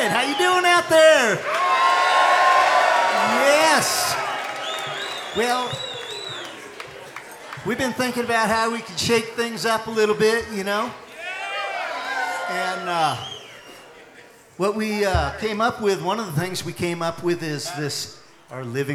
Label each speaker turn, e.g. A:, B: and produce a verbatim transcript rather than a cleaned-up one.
A: right, how you doing out there? Yes. Well, we've been thinking about how we could shake things up a little bit, you know? And uh, what we uh, came up with, one of the things we came up with is this, our living